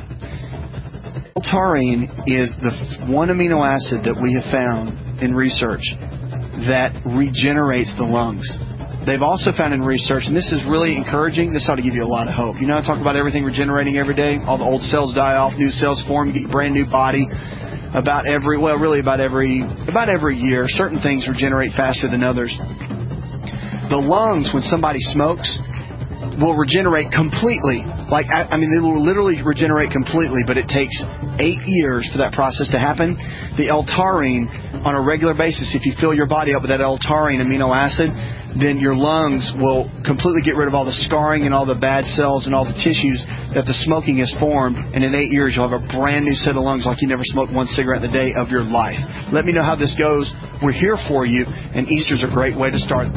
L-taurine is the one amino acid that we have found in research that regenerates the lungs. They've also found in research, and this is really encouraging, this ought to give you a lot of hope. You know, I talk about everything regenerating every day. All the old cells die off, new cells form, you get a brand new body. about every, well, really about every, about every year. Certain things regenerate faster than others. The lungs, when somebody smokes, will regenerate completely. Like, I, I mean, they will literally regenerate completely, but it takes eight years for that process to happen. The L-taurine, on a regular basis, if you fill your body up with that L-taurine amino acid, then your lungs will completely get rid of all the scarring and all the bad cells and all the tissues that the smoking has formed. And in eight years, you'll have a brand new set of lungs like you never smoked one cigarette in the day of your life. Let me know how this goes. We're here for you, and Easter's a great way to start.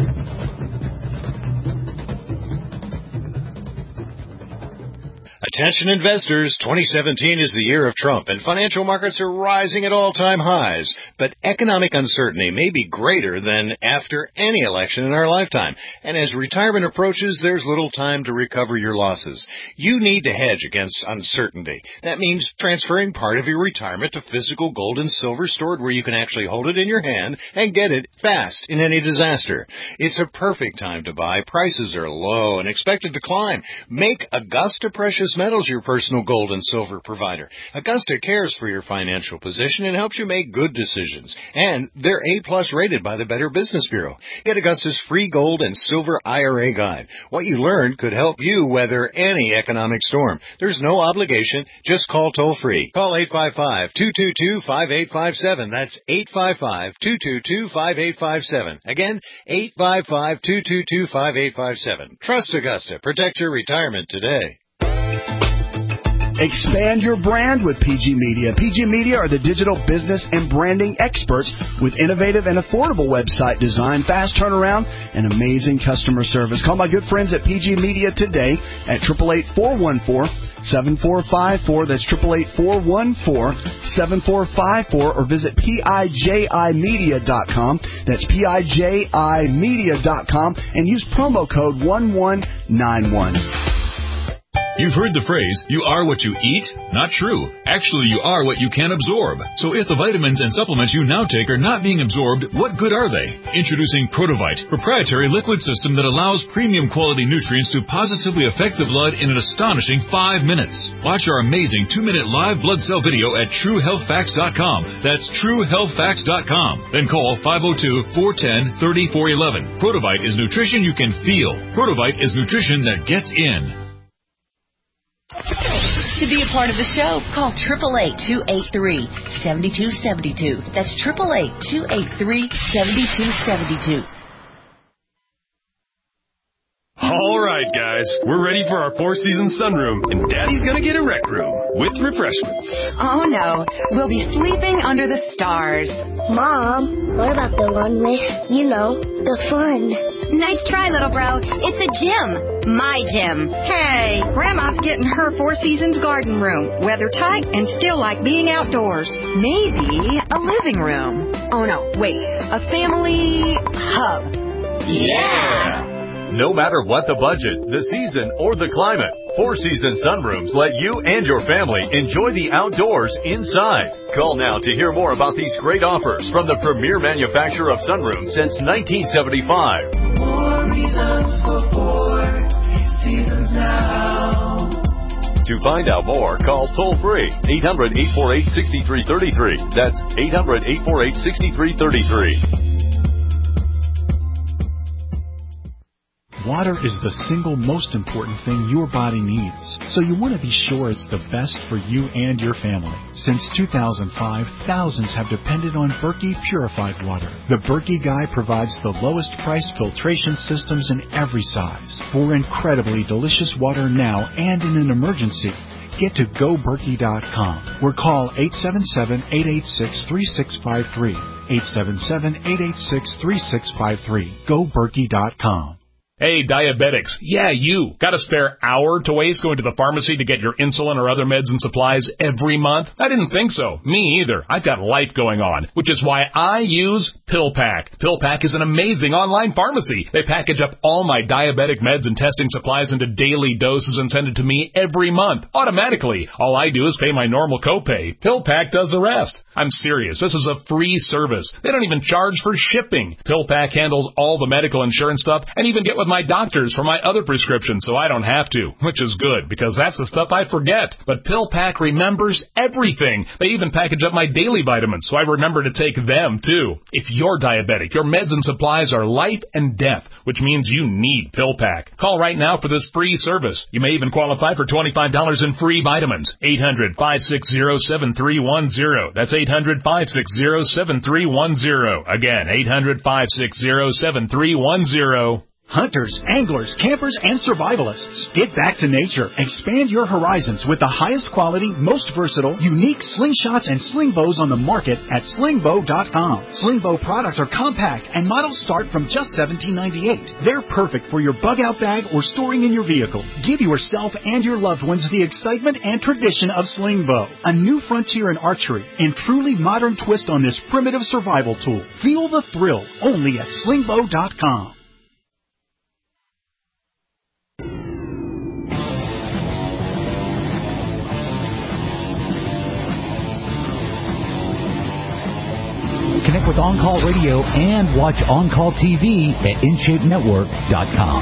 Attention investors, twenty seventeen is the year of Trump, and financial markets are rising at all-time highs. But economic uncertainty may be greater than after any election in our lifetime. And as retirement approaches, there's little time to recover your losses. You need to hedge against uncertainty. That means transferring part of your retirement to physical gold and silver stored where you can actually hold it in your hand and get it fast in any disaster. It's a perfect time to buy. Prices are low and expected to climb. Make Augusta Precious Metals your personal gold and silver provider. Augusta cares for your financial position and helps you make good decisions. And they're A-plus rated by the Better Business Bureau. Get Augusta's free gold and silver I R A guide. What you learned could help you weather any economic storm. There's no obligation. Just call toll-free. Call eight five five, two two two, five eight five seven. That's eight five five, two two two, five eight five seven. Again, eight five five, two two two, five eight five seven. Trust Augusta. Protect your retirement today. Expand your brand with P G Media. P G Media are the digital business and branding experts with innovative and affordable website design, fast turnaround, and amazing customer service. Call my good friends at P G Media today at eight eight eight, four one four, seven four five four. That's eight eight eight, four one four, seven four five four, or visit P I J I media dot com. That's P I J I media dot com and use promo code one one nine one. You've heard the phrase, you are what you eat? Not true. Actually, you are what you can absorb. So if the vitamins and supplements you now take are not being absorbed, what good are they? Introducing Protovite, proprietary liquid system that allows premium quality nutrients to positively affect the blood in an astonishing five minutes. Watch our amazing two-minute live blood cell video at true health facts dot com. That's true health facts dot com. Then call five oh two, four one oh, three oh four one one. Protovite is nutrition you can feel. Protovite is nutrition that gets in. To be a part of the show, call eight eight eight, two eight three, seven two seven two. That's eight eight eight, two eight three, seven two seven two. All right, guys, we're ready for our four-season sunroom, and Daddy's gonna get a rec room with refreshments. Oh, no. We'll be sleeping under the stars. Mom, what about the one with, you know, the fun? Nice try, little bro. It's a gym. My gym. Hey, Grandma's getting her Four Seasons garden room. Weather tight and still like being outdoors. Maybe a living room. Oh, no, wait. A family hub. Yeah! No matter what the budget, the season, or the climate, Four Seasons Sunrooms let you and your family enjoy the outdoors inside. Call now to hear more about these great offers from the premier manufacturer of sunrooms since nineteen seventy-five. More reasons for Four Seasons now. To find out more, call toll-free eight hundred, eight four eight, six three three three. That's eight hundred, eight four eight, six three three three. Water is the single most important thing your body needs, so you want to be sure it's the best for you and your family. Since two thousand five, thousands have depended on Berkey purified water. The Berkey Guy provides the lowest price filtration systems in every size. For incredibly delicious water now and in an emergency, get to go berkey dot com or call eight seven seven, eight eight six, three six five three. eight seven seven, eight eight six, three six five three. go berkey dot com. Hey, diabetics. Yeah, you. Got a spare hour to waste going to the pharmacy to get your insulin or other meds and supplies every month? I didn't think so. Me either. I've got life going on, which is why I use PillPack. PillPack is an amazing online pharmacy. They package up all my diabetic meds and testing supplies into daily doses and send it to me every month, automatically. All I do is pay my normal copay. PillPack does the rest. I'm serious. This is a free service. They don't even charge for shipping. PillPack handles all the medical insurance stuff and even get with with my doctors for my other prescriptions so I don't have to, which is good because that's the stuff I forget. But PillPack remembers everything. They even package up my daily vitamins so I remember to take them too. If you're diabetic, your meds and supplies are life and death, which means you need PillPack. Call right now for this free service. You may even qualify for twenty-five dollars in free vitamins. eight hundred, five six zero, seven three one zero. That's eight hundred, five six zero, seven three one zero. Again, eight hundred, five six zero, seven three one zero. Hunters, anglers, campers, and survivalists. Get back to nature. Expand your horizons with the highest quality, most versatile, unique slingshots and sling bows on the market at sling bow dot com. Sling bow products are compact and models start from just seventeen ninety-eight. They're perfect for your bug out bag or storing in your vehicle. Give yourself and your loved ones the excitement and tradition of sling bow. A new frontier in archery and truly modern twist on this primitive survival tool. Feel the thrill only at sling bow dot com. Connect with On Call Radio and watch On Call T V at in shape network dot com.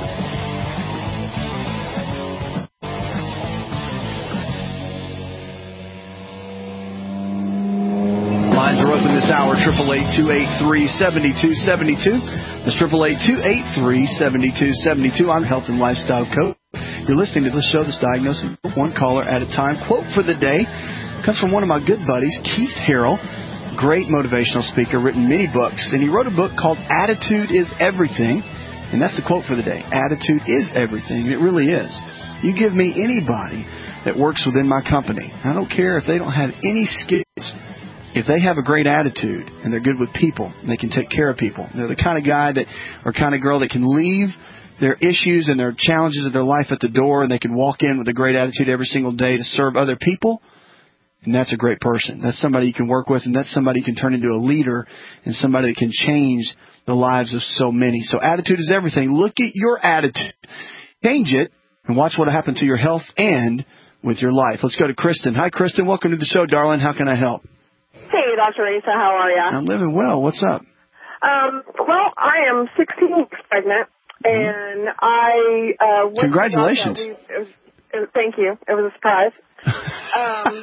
Lines are open this hour, eight eight eight, two eight three, seven two seven two. That's eight eight eight, two eight three, seven two seven two. I'm Health and Lifestyle Coach. You're listening to the show that's diagnosing one caller at a time. Quote for the day comes from one of my good buddies, Keith Harrell. Great motivational speaker, written many books, and he wrote a book called Attitude is Everything, and that's the quote for the day. Attitude is everything, and it really is. You give me anybody that works within my company. I don't care if they don't have any skills. If they have a great attitude and they're good with people, and they can take care of people, they're the kind of guy that or kind of girl that can leave their issues and their challenges of their life at the door, and they can walk in with a great attitude every single day to serve other people. And that's a great person. That's somebody you can work with, and that's somebody you can turn into a leader and somebody that can change the lives of so many. So attitude is everything. Look at your attitude. Change it, and watch what will happen to your health and with your life. Let's go to Kristen. Hi, Kristen. Welcome to the show, darling. How can I help? Hey, Doctor Asa. How are you? I'm living well. What's up? Um, well, I am sixteen weeks pregnant, and I uh, went Congratulations. To the doctor. It was, it was, thank you. It was a surprise. um,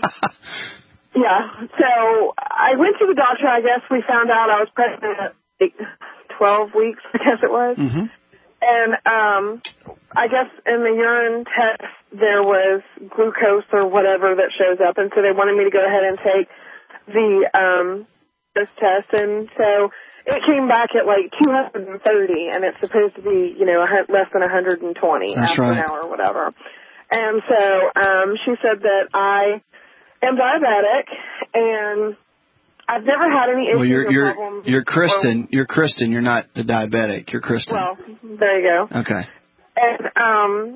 yeah, so I went to the doctor. I guess we found out I was pregnant at like twelve weeks, I guess it was. Mm-hmm. And um, I guess in the urine test there was glucose or whatever that shows up, and so they wanted me to go ahead and take the um, this test, and so it came back at like two hundred thirty, and it's supposed to be, you know, less than one hundred twenty That's after right. an hour or whatever. And so um, she said that I am diabetic, and I've never had any issues well, you're, or you're, problems. You're Kristen. You're Kristen. You're not the diabetic. You're Kristen. Well, there you go. Okay. And um,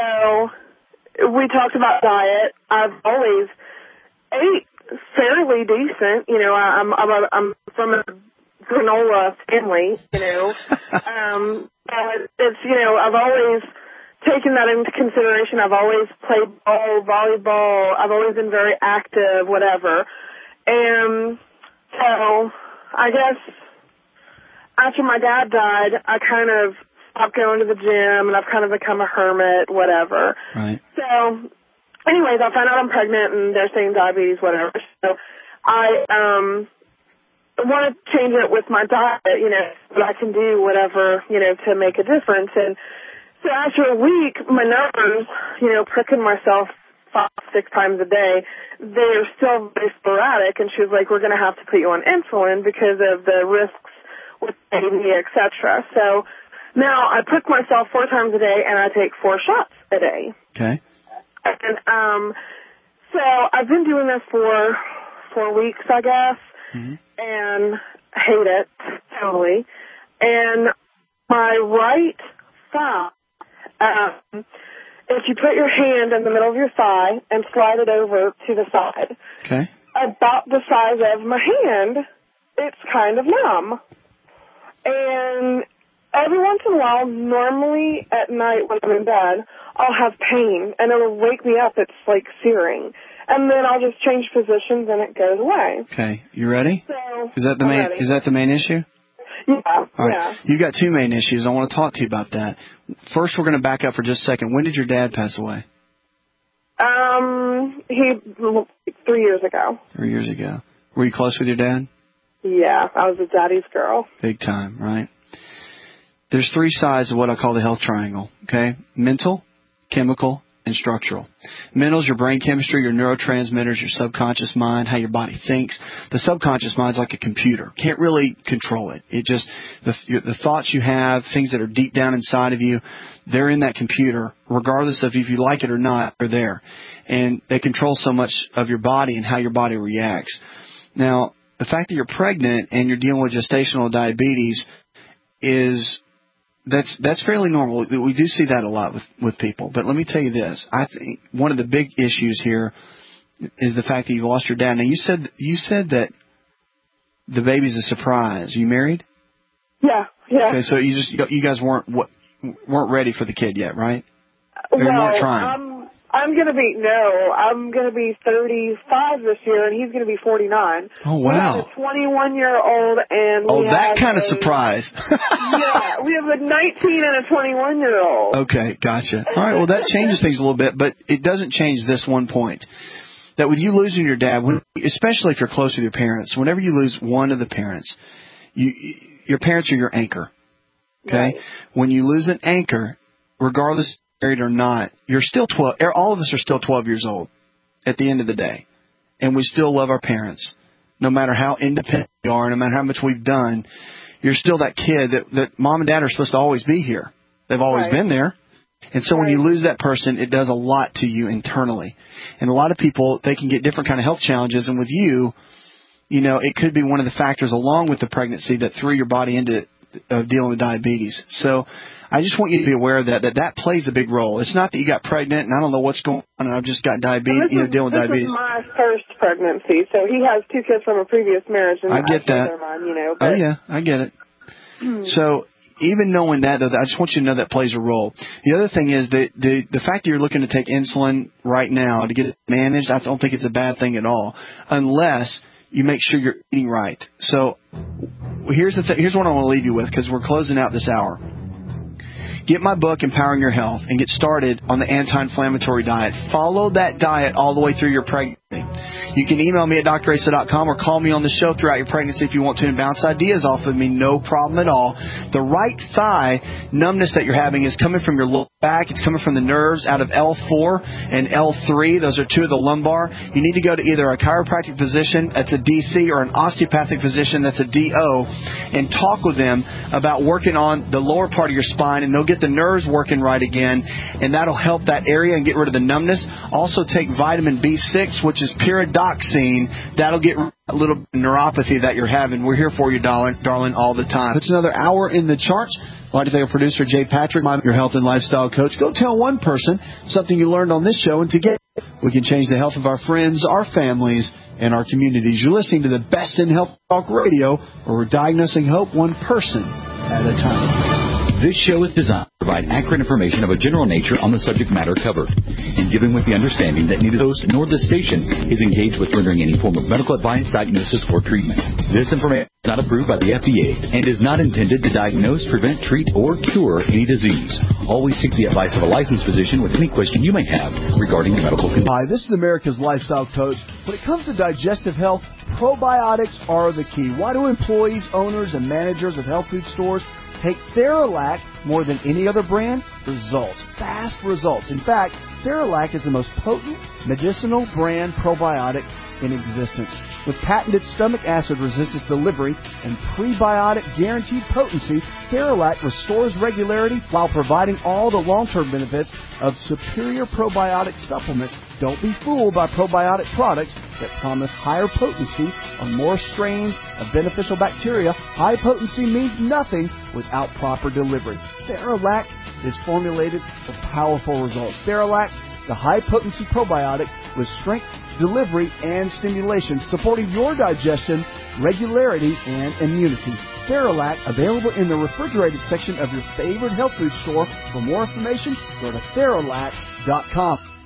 so we talked about diet. I've always ate fairly decent. You know, I, I'm I'm, a, I'm from a granola family. You know, um, but it's you know I've always taken that into consideration. I've always played ball, volleyball. I've always been very active, whatever. And so I guess after my dad died, I kind of stopped going to the gym, and I've kind of become a hermit, whatever. Right. So anyways, I found out I'm pregnant, and they're saying diabetes, whatever. So I um want to change it with my diet, you know, but I can do whatever, you know, to make a difference. And so after a week, my numbers, you know, pricking myself five, six times a day, they're still very sporadic. And she was like, we're going to have to put you on insulin because of the risks with baby, et cetera. So now I prick myself four times a day, and I take four shots a day. Okay. And um, so I've been doing this for four weeks, I guess, mm-hmm. and hate it totally. And my right thigh, Um, if you put your hand in the middle of your thigh and slide it over to the side, okay, about the size of my hand, it's kind of numb. And every once in a while, normally at night when I'm in bed, I'll have pain, and it'll wake me up. It's like searing. And then I'll just change positions, and it goes away. Okay, you ready? So, is that the I'm main? ready. Is that the main issue? Yeah, All right. yeah. You got two main issues. I want to talk to you about that. First, we're going to back up for just a second. When did your dad pass away? Um, he, three years ago. Three years ago. Were you close with your dad? Yeah, I was a daddy's girl. Big time, right? There's three sides of what I call the health triangle, okay? Mental, chemical, and structural. Mental is your brain chemistry, your neurotransmitters, your subconscious mind, how your body thinks. The subconscious mind's like a computer. Can't really control it. It just, the, the thoughts you have, things that are deep down inside of you, they're in that computer, regardless of if you like it or not, they're there. And they control so much of your body and how your body reacts. Now, the fact that you're pregnant and you're dealing with gestational diabetes is... That's that's fairly normal. We do see that a lot with, with people. But let me tell you this. I think one of the big issues here is the fact that you lost your dad. Now, you said you said that the baby's a surprise. Are you married? Yeah, yeah. Okay, so you just you guys weren't what, weren't ready for the kid yet, right? Or you Well, weren't trying. I'm, I'm going to be, no, I'm going to be thirty-five this year, and he's going to be forty-nine. Oh, wow. We have a twenty-one-year-old, and we Oh, that have kind of a, surprise. yeah, we have a nineteen and a twenty-one-year-old. Okay, gotcha. All right, well, that changes things a little bit, but it doesn't change this one point. That with you losing your dad, when, especially if you're close with your parents, whenever you lose one of the parents, you, your parents are your anchor. Okay? Right. When you lose an anchor, regardless if you're married or not, you're still twelve. All of us are still twelve years old at the end of the day. And we still love our parents. No matter how independent we are, no matter how much we've done, you're still that kid that, that mom and dad are supposed to always be here. They've always Right. been there. And so when you lose that person, it does a lot to you internally. And a lot of people, they can get different kind of health challenges. And with you, you know, it could be one of the factors along with the pregnancy that threw your body into uh, dealing with diabetes. So I just want you to be aware of that, that that plays a big role. It's not that you got pregnant and I don't know what's going on and I've just got diabetes, you know, is, dealing with this diabetes. This is my first pregnancy, so he has two kids from a previous marriage. And I get that. they're mine, you know, Oh, but, yeah, I get it. So even knowing that, though, I just want you to know that plays a role. The other thing is that the the fact that you're looking to take insulin right now to get it managed, I don't think it's a bad thing at all, unless you make sure you're eating right. So here's the th- here's what I want to leave you with, because we're closing out this hour. Get my book, Empowering Your Health, and get started on the anti-inflammatory diet. Follow that diet all the way through your pregnancy. You can email me at d r asa dot com or call me on the show throughout your pregnancy if you want to and bounce ideas off of me. No problem at all. The right thigh numbness that you're having is coming from your lower back. It's coming from the nerves out of L four and L three. Those are two of the lumbar. You need to go to either a chiropractic physician, that's a D C, or an osteopathic physician, that's a D O, and talk with them about working on the lower part of your spine, and they'll get the nerves working right again, and that'll help that area and get rid of the numbness. Also take vitamin B six, which is pyridoxine. That'll get rid of a little neuropathy that you're having. We're here for you, darling, darling, all the time. It's another hour in the charts. I'd like to thank our producer, Jay Patrick, my your health and lifestyle coach. Go tell one person something you learned on this show, and together we can change the health of our friends, our families, and our communities. You're listening to the best in Health Talk Radio, where we're diagnosing hope one person at a time. This show is designed to provide accurate information of a general nature on the subject matter covered, and given with the understanding that neither the host nor the station is engaged with rendering any form of medical advice, diagnosis, or treatment. This information is not approved by the F D A and is not intended to diagnose, prevent, treat, or cure any disease. Always seek the advice of a licensed physician with any question you may have regarding medical condition. Hi, this is America's Lifestyle Coach. When it comes to digestive health, probiotics are the key. Why do employees, owners, and managers of health food stores take Theralac more than any other brand? Results. Fast results. In fact, Theralac is the most potent medicinal brand probiotic in existence. With patented stomach acid resistance delivery and prebiotic guaranteed potency, Theralac restores regularity while providing all the long-term benefits of superior probiotic supplements. Don't be fooled by probiotic products that promise higher potency on more strains of beneficial bacteria. High potency means nothing without proper delivery. Theralac is formulated for powerful results. Theralac, the high-potency probiotic with strength, delivery, and stimulation, supporting your digestion, regularity, and immunity. Theralac, available in the refrigerated section of your favorite health food store. For more information, go to Theralac dot com.